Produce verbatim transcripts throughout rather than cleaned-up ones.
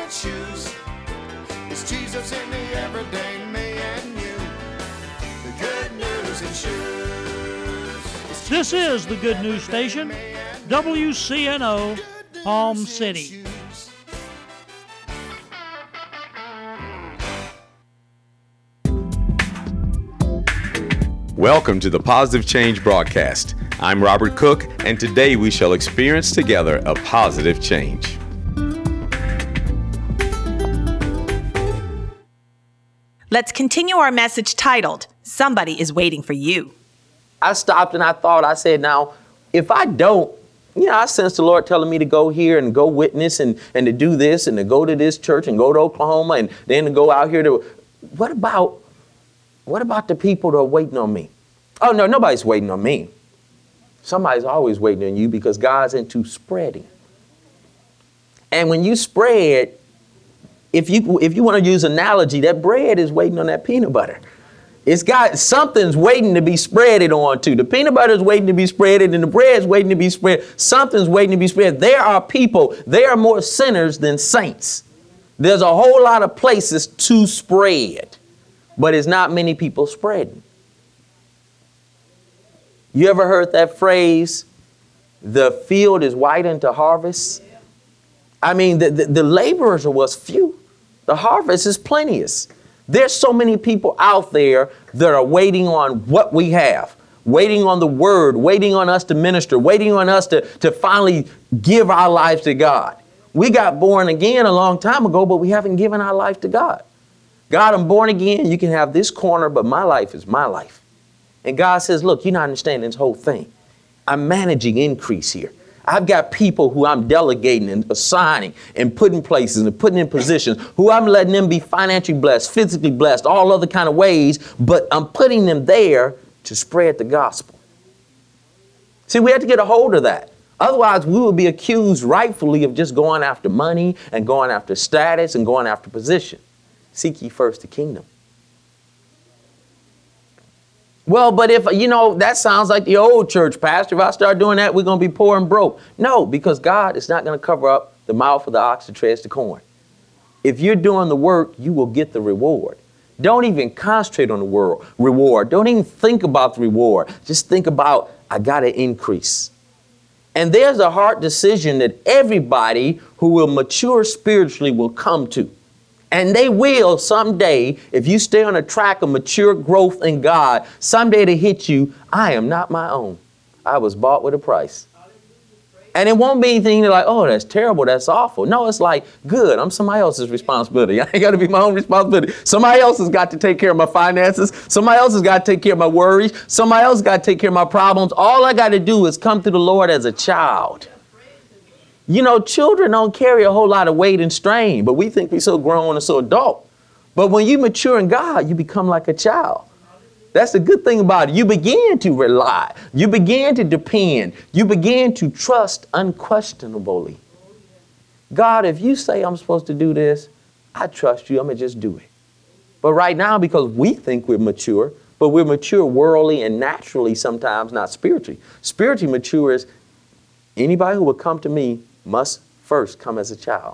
white shoes. It's Jesus in the everyday me and you. The good news in shoes. This is the Good News Station, W C N O, Palm City. Welcome to the Positive Change broadcast. I'm Robert Cook, and today we shall experience together a positive change. Let's continue our message titled, Somebody is Waiting for You. I stopped and I thought, I said, now, if I don't, you know, I sense the Lord telling me to go here and go witness and, and to do this and to go to this church and go to Oklahoma and then to go out here to, what about, what about the people that are waiting on me? Oh, no, nobody's waiting on me. Somebody's always waiting on you because God's into spreading. And when you spread, if you if you want to use analogy, that bread is waiting on that peanut butter. It's got something's waiting to be spreaded onto. The peanut butter is waiting to be spreaded and the bread's waiting to be spread. Something's waiting to be spread. There are people, there are more sinners than saints. There's a whole lot of places to spread, but it's not many people spreading. You ever heard that phrase, the field is white unto harvest? I mean, the, the, the laborers was few. The harvest is plenteous. There's so many people out there that are waiting on what we have, waiting on the word, waiting on us to minister, waiting on us to, to finally give our lives to God. We got born again a long time ago, but we haven't given our life to God. God, I'm born again. You can have this corner, but my life is my life. And God says, look, you're not understanding this whole thing. I'm managing increase here. I've got people who I'm delegating and assigning and putting places and putting in positions who I'm letting them be financially blessed, physically blessed, all other kind of ways, but I'm putting them there to spread the gospel. See, we have to get a hold of that. Otherwise, we will be accused rightfully of just going after money and going after status and going after position. Seek ye first the kingdom. Well, but if, you know, that sounds like the old church, Pastor. If I start doing that, we're going to be poor and broke. No, because God is not going to cover up the mouth of the ox that treads the corn. If you're doing the work, you will get the reward. Don't even concentrate on the world reward. Don't even think about the reward. Just think about, I got to increase. And there's a hard decision that everybody who will mature spiritually will come to. And they will someday, if you stay on a track of mature growth in God, someday to hit you, I am not my own. I was bought with a price. And it won't be anything like, oh, that's terrible, that's awful. No, it's like, good, I'm somebody else's responsibility. I ain't got to be my own responsibility. Somebody else has got to take care of my finances. Somebody else has got to take care of my worries. Somebody else has got to take care of my problems. All I got to do is come to the Lord as a child. You know, children don't carry a whole lot of weight and strain, but we think we're so grown and so adult. But when you mature in God, you become like a child. That's the good thing about it. You begin to rely. You begin to depend. You begin to trust unquestionably. God, if you say I'm supposed to do this, I trust you. I'm going to just do it. But right now, because we think we're mature, but we're mature worldly and naturally sometimes, not spiritually. Spiritually mature is anybody who will come to me must first come as a child,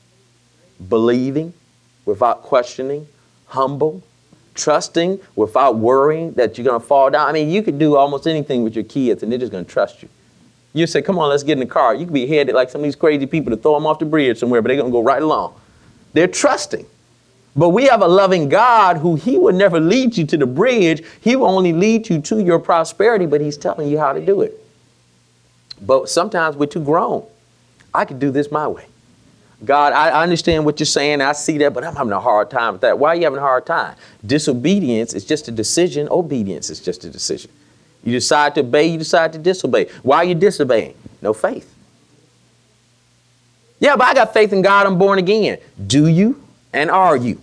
believing without questioning, humble, trusting without worrying that you're going to fall down. I mean, you could do almost anything with your kids and they're just going to trust you. You say, come on, let's get in the car. You could be headed like some of these crazy people to throw them off the bridge somewhere, but they're going to go right along. They're trusting. But we have a loving God who he would never lead you to the bridge. He will only lead you to your prosperity, but he's telling you how to do it. But sometimes we're too grown. I could do this my way. God, I understand what you're saying. I see that, but I'm having a hard time with that. Why are you having a hard time? Disobedience is just a decision. Obedience is just a decision. You decide to obey, you decide to disobey. Why are you disobeying? No faith. Yeah, but I got faith in God. I'm born again. Do you and are you?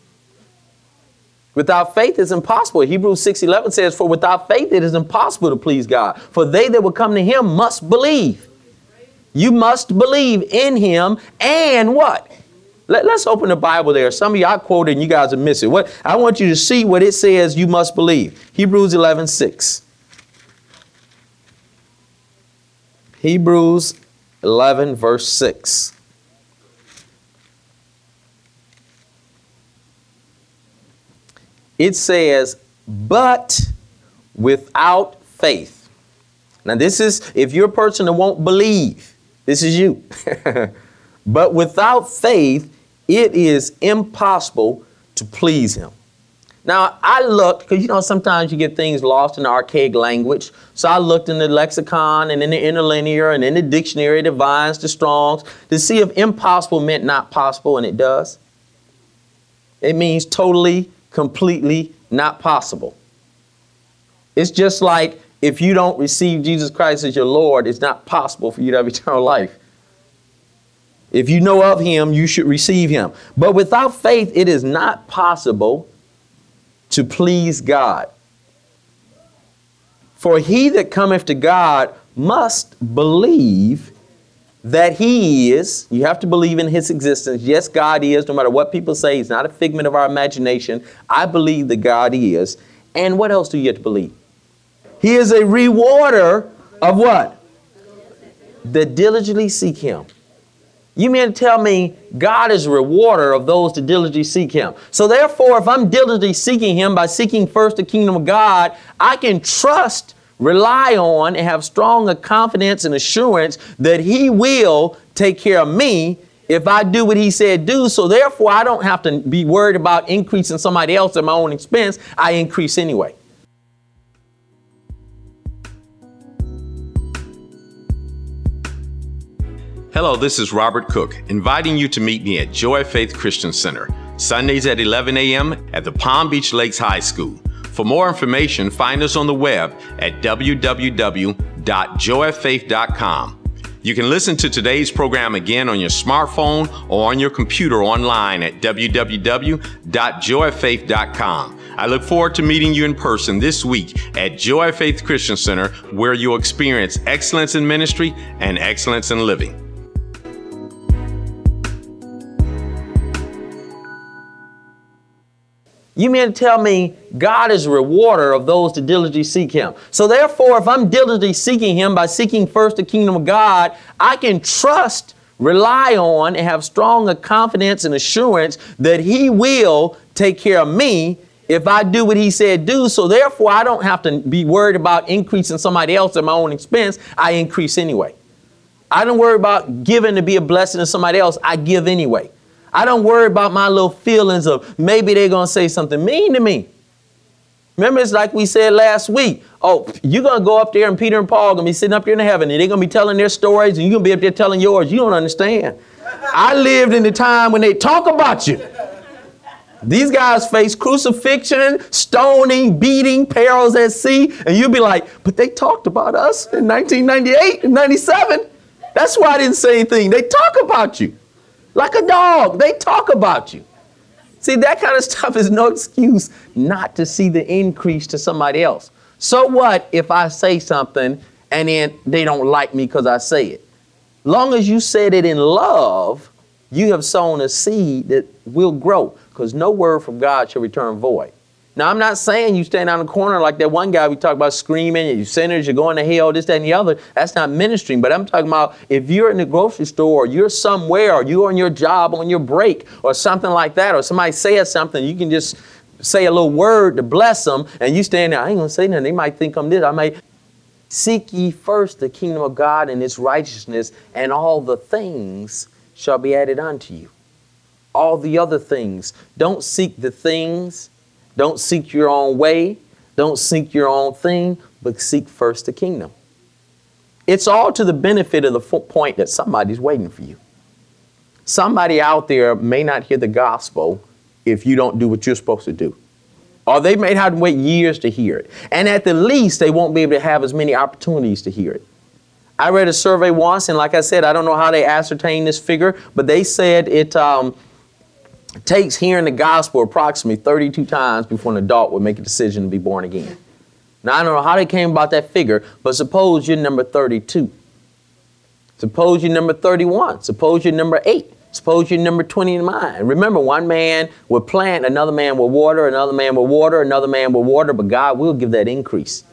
Without faith, it's impossible. Hebrews six eleven says, for without faith, it is impossible to please God. For they that will come to him must believe. You must believe in him and what? Let, let's open the Bible there. Some of you I quoted and you guys are missing. What I want you to see what it says you must believe. Hebrews eleven six. Hebrews eleven verse six. It says, but without faith. Now this is, if you're a person that won't believe, this is you. But without faith, it is impossible to please him. Now, I looked, because you know, sometimes you get things lost in the archaic language. So I looked in the lexicon and in the interlinear and in the dictionary, the Vines, the Strongs, to see if impossible meant not possible, and it does. It means totally, completely not possible. It's just like if you don't receive Jesus Christ as your Lord, it's not possible for you to have eternal life. If you know of him, you should receive him. But without faith, it is not possible to please God. For he that cometh to God must believe that he is. You have to believe in his existence. Yes, God is, no matter what people say. He's not a figment of our imagination. I believe that God is. And what else do you have to believe? He is a rewarder of what? That diligently seek him. You mean to tell me God is a rewarder of those that diligently seek him? So therefore, if I'm diligently seeking him by seeking first the kingdom of God, I can trust, rely on, and have strong confidence and assurance that he will take care of me if I do what he said do. So therefore, I don't have to be worried about increasing somebody else at my own expense. I increase anyway. Hello, this is Robert Cook, inviting you to meet me at Joy of Faith Christian Center, Sundays at eleven a.m. at the Palm Beach Lakes High School. For more information, find us on the web at w w w dot joy of faith dot com. You can listen to today's program again on your smartphone or on your computer online at w w w dot joy of faith dot com. I look forward to meeting you in person this week at Joy of Faith Christian Center, where you'll experience excellence in ministry and excellence in living. You mean to tell me God is a rewarder of those that diligently seek him? So therefore, if I'm diligently seeking him by seeking first the kingdom of God, I can trust, rely on, and have strong confidence and assurance that he will take care of me if I do what he said do. So therefore, I don't have to be worried about increasing somebody else at my own expense. I increase anyway. I don't worry about giving to be a blessing to somebody else. I give anyway. I don't worry about my little feelings of maybe they're going to say something mean to me. Remember, it's like we said last week. Oh, you're going to go up there and Peter and Paul are going to be sitting up here in heaven and they're going to be telling their stories and you're going to be up there telling yours. You don't understand. I lived in the time when they talk about you. These guys face crucifixion, stoning, beating, perils at sea. And you'll be like, but they talked about us in nineteen ninety-eight and ninety-seven. That's why I didn't say anything. They talk about you. Like a dog, they talk about you. See, that kind of stuff is no excuse not to see the increase to somebody else. So what if I say something and then they don't like me because I say it? Long as you said it in love, you have sown a seed that will grow, because no word from God shall return void. Now, I'm not saying you stand on the corner like that one guy we talked about screaming, you sinners, you're going to hell, this, that, and the other. That's not ministering. But I'm talking about if you're in the grocery store, or you're somewhere, or you're on your job, on your break, or something like that, or somebody says something, you can just say a little word to bless them, and you stand there, I ain't going to say nothing. They might think I'm this. I might seek ye first the kingdom of God and its righteousness, and all the things shall be added unto you. All the other things. Don't seek the things. Don't seek your own way. Don't seek your own thing, but seek first the kingdom. It's all to the benefit of the point that somebody's waiting for you. Somebody out there may not hear the gospel if you don't do what you're supposed to do. Or they may have to wait years to hear it. And at the least, they won't be able to have as many opportunities to hear it. I read a survey once, and like I said, I don't know how they ascertained this figure, but they said it um, takes hearing the gospel approximately thirty-two times before an adult would make a decision to be born again. Now, I don't know how they came about that figure, but suppose you're number thirty-two. Suppose you're number thirty-one. Suppose you're number eight. Suppose you're number twenty in mind. Remember, one man will plant, another man will water, another man will water, another man will water, but God will give that increase.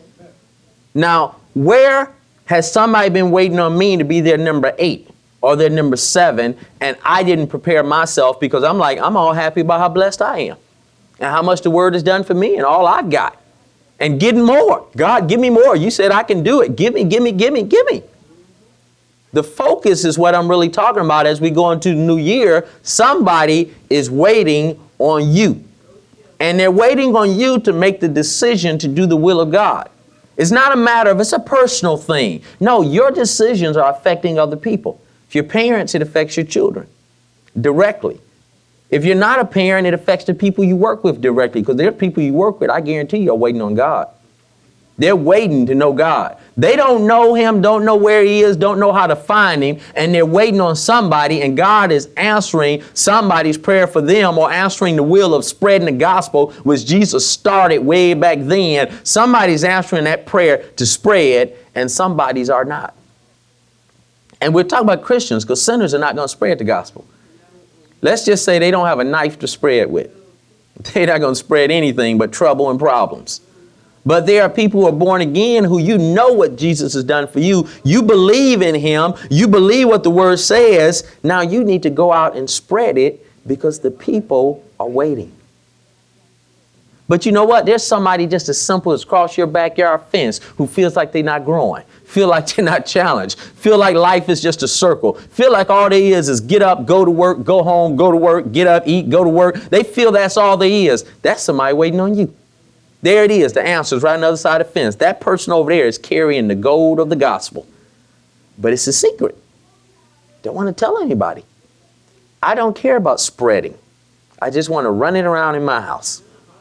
Now, where has somebody been waiting on me to be their number eight? Or they're number seven, and I didn't prepare myself because I'm like, I'm all happy about how blessed I am. and how much the word has done for me and all I got. And getting more. God, give me more. You said I can do it. Give me, give me, give me, give me. The focus is what I'm really talking about as we go into the new year. Somebody is waiting on you. And they're waiting on you to make the decision to do the will of God. It's not a matter of, it's a personal thing. No, your decisions are affecting other people. If you're parents, it affects your children directly. If you're not a parent, it affects the people you work with directly, because there are people you work with, I guarantee you, are waiting on God. They're waiting to know God. They don't know him, don't know where he is, don't know how to find him, and they're waiting on somebody, and God is answering somebody's prayer for them, or answering the will of spreading the gospel, which Jesus started way back then. Somebody's answering that prayer to spread, and somebody's are not. And we're talking about Christians, because sinners are not going to spread the gospel. Let's just say they don't have a knife to spread with. They're not going to spread anything but trouble and problems. But there are people who are born again who you know what Jesus has done for you. You believe in him. You believe what the word says. Now you need to go out and spread it because the people are waiting. But you know what? There's somebody just as simple as cross your backyard fence who feels like they're not growing, feel like they're not challenged, feel like life is just a circle, feel like all there is is get up, go to work, go home, go to work, get up, eat, go to work. They feel that's all there is. That's somebody waiting on you. There it is. The answer is right on the other side of the fence. That person over there is carrying the gold of the gospel. But it's a secret. Don't want to tell anybody. I don't care about spreading. I just want to run it around in my house.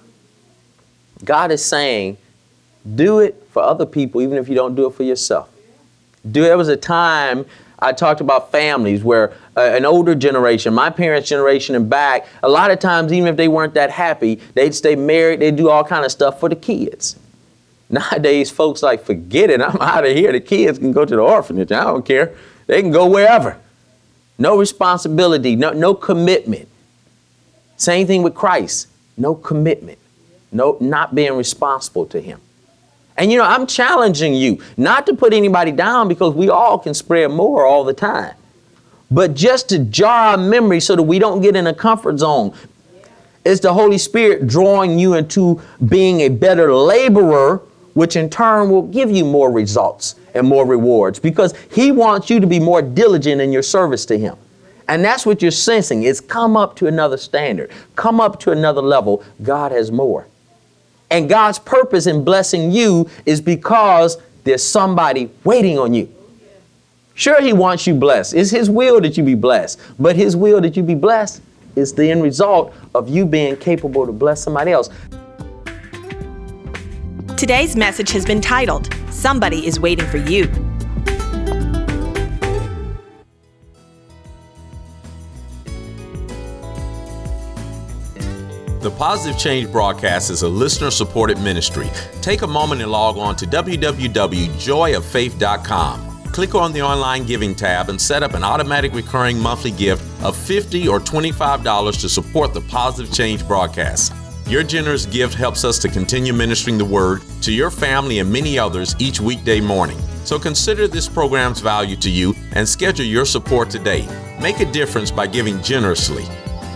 God is saying, do it for other people, even if you don't do it for yourself. Do, there was a time I talked about families where uh, an older generation, my parents' generation and back, a lot of times, even if they weren't that happy, they'd stay married, they'd do all kind of stuff for the kids. Nowadays, folks like, forget it, I'm out of here. The kids can go to the orphanage. I don't care. They can go wherever. No responsibility, no, no commitment. Same thing with Christ. No commitment. No, not being responsible to him. And, you know, I'm challenging you not to put anybody down because we all can spread more all the time, but just to jar our memory so that we don't get in a comfort zone. It's the Holy Spirit drawing you into being a better laborer, which in turn will give you more results and more rewards because he wants you to be more diligent in your service to him. And that's what you're sensing is come up to another standard, come up to another level. God has more. And God's purpose in blessing you is because there's somebody waiting on you. Sure, he wants you blessed. It's his will that you be blessed. But his will that you be blessed is the end result of you being capable to bless somebody else. Today's message has been titled, Somebody is Waiting for You. The Positive Change broadcast is a listener-supported ministry. Take a moment and log on to w w w dot joy of faith dot com. Click on the online giving tab and set up an automatic recurring monthly gift of fifty dollars or twenty-five dollars to support the Positive Change broadcast. Your generous gift helps us to continue ministering the word to your family and many others each weekday morning. So consider this program's value to you and schedule your support today. Make a difference by giving generously.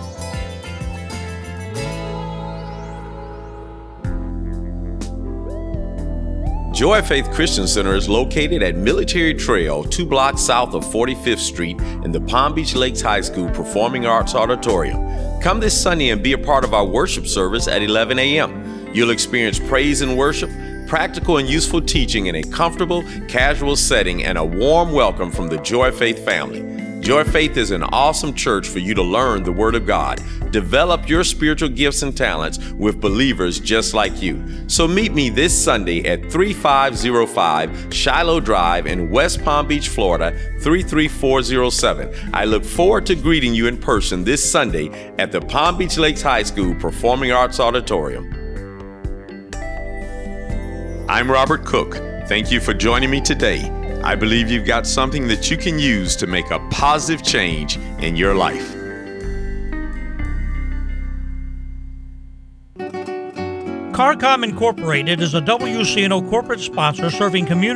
Joy of Faith Christian Center is located at Military Trail, two blocks south of forty-fifth Street in the Palm Beach Lakes High School Performing Arts Auditorium. Come this Sunday and be a part of our worship service at eleven a m You'll experience praise and worship, practical and useful teaching in a comfortable, casual setting, and a warm welcome from the Joy of Faith family. Joy of Faith is an awesome church for you to learn the Word of God, develop your spiritual gifts and talents with believers just like you. So meet me this Sunday at thirty-five oh five Shiloh Drive in West Palm Beach, Florida, three three four oh seven. I look forward to greeting you in person this Sunday at the Palm Beach Lakes High School Performing Arts Auditorium. I'm Robert Cook. Thank you for joining me today. I believe you've got something that you can use to make a positive change in your life. CARCOM Incorporated is a W C N O corporate sponsor serving community